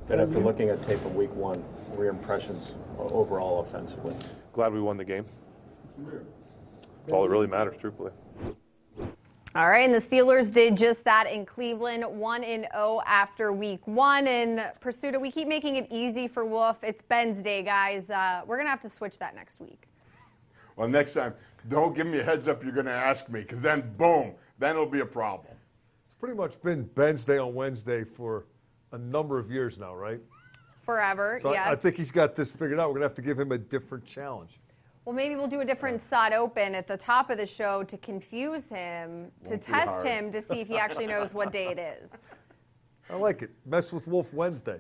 And after looking at tape of week one, what were your impressions overall offensively? Glad we won the game. That's all that really matters, truthfully. All right, and the Steelers did just that in Cleveland, 1-0 after week one. And Pursuta, we keep making it easy for Wolf. It's Ben's day, guys. We're going to have to switch that next week. Well, next time, don't give me a heads up you're going to ask me, because then, boom, then it'll be a problem. It's pretty much been Ben's day on Wednesday for a number of years now, right? Forever, so yes. I think he's got this figured out. We're going to have to give him a different challenge. Well, maybe we'll do a different sod open at the top of the show to confuse him, to test him to see if he actually knows what day it is. I like it. Mess with Wolf Wednesday.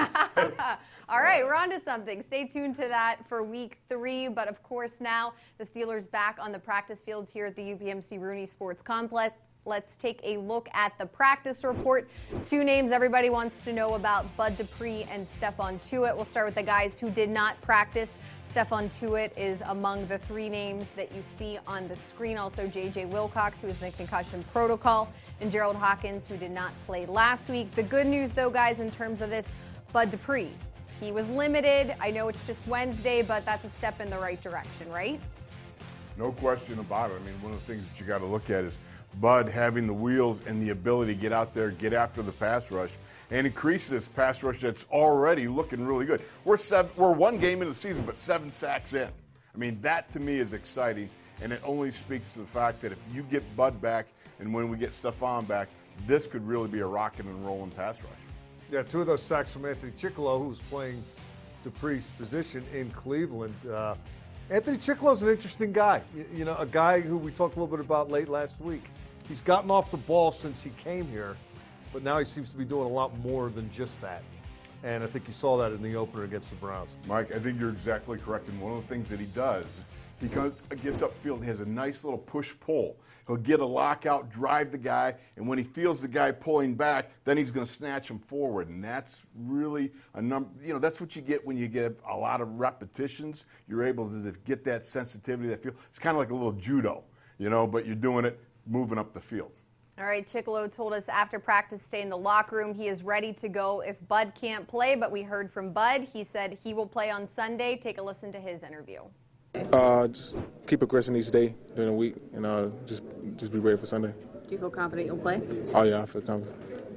All right, we're on to something. Stay tuned to that for week 3. But, of course, now the Steelers back on the practice fields here at the UPMC Rooney Sports Complex. Let's take a look at the practice report. 2 names everybody wants to know about, Bud Dupree and Stephon Tuitt. We'll start with the guys who did not practice. Stephon Tuitt is among the 3 names that you see on the screen. Also, J.J. Wilcox, who is in the concussion protocol, and Gerald Hawkins, who did not play last week. The good news, though, guys, in terms of this, Bud Dupree, he was limited. I know it's just Wednesday, but that's a step in the right direction, right? No question about it. I mean, one of the things that you got to look at is Bud having the wheels and the ability to get out there, get after the pass rush, and increase this pass rush that's already looking really good. We're 1 game into the season, but 7 sacks in. I mean, that to me is exciting, and it only speaks to the fact that if you get Bud back and when we get Stephon back, this could really be a rocking and rolling pass rush. Yeah, 2 of those sacks from Anthony Chickillo, who's playing Dupree's position in Cleveland. Anthony Chickillo's an interesting guy. You know, a guy who we talked a little bit about late last week. He's gotten off the ball since he came here, but now he seems to be doing a lot more than just that. And I think you saw that in the opener against the Browns. Mike, I think you're exactly correct. And one of the things that he does, he gets upfield and has a nice little push-pull. He'll get a lockout, drive the guy, and when he feels the guy pulling back, then he's going to snatch him forward. And that's really a number. You know, that's what you get when you get a lot of repetitions. You're able to get that sensitivity, that feel. It's kind of like a little judo, you know, but you're doing it moving up the field. All right, Chickillo told us after practice, stay in the locker room. He is ready to go if Bud can't play, but we heard from Bud. He said he will play on Sunday. Take a listen to his interview. Just keep progressing each day during the week, and just be ready for Sunday. Do you feel confident you'll play? Oh, yeah, I feel confident.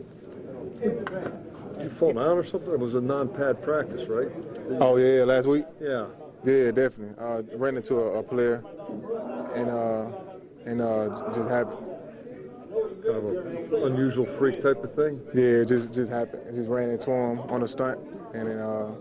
Did you fall down or something? It was a non-pad practice, right? Oh, yeah, last week? Yeah. Yeah, definitely. Ran into a player, and just happened. Kind of an unusual freak type of thing? Yeah, it just happened. I just ran into him on a stunt, and then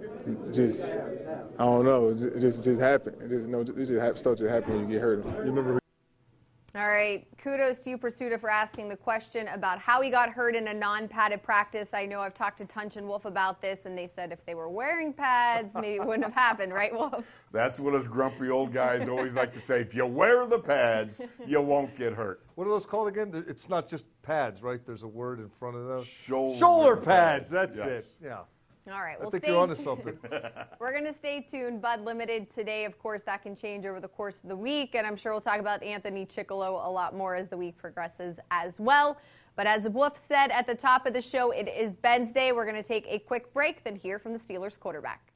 I don't know, it just happened. Stuff just happened when you get hurt. You remember? All right, kudos to you, Pursuta, for asking the question about how he got hurt in a non-padded practice. I know I've talked to Tunch and Wolf about this, and they said if they were wearing pads, maybe it wouldn't have happened, right, Wolf? That's what us grumpy old guys always like to say. If you wear the pads, you won't get hurt. What are those called again? It's not just pads, right? There's a word in front of those. Shoulder pads. That's yes. it. Yeah. All right. Well, I think you're onto something. We're going to stay tuned. Bud limited today. Of course, that can change over the course of the week, and I'm sure we'll talk about Anthony Chickillo a lot more as the week progresses as well. But as Wolf said at the top of the show, it is Ben's Day. We're going to take a quick break, then hear from the Steelers quarterback.